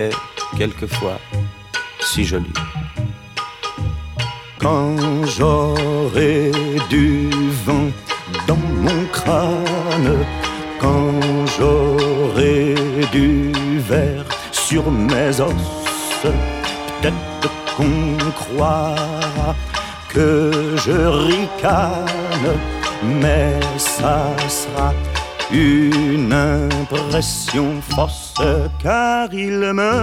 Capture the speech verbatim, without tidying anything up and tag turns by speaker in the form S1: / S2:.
S1: quelquefois si jolie.
S2: Quand j'aurai du vent dans mon crâne, quand j'aurai du verre sur mes os, peut-être qu'on croira que je ricane, mais ça sera une impression fausse, car il me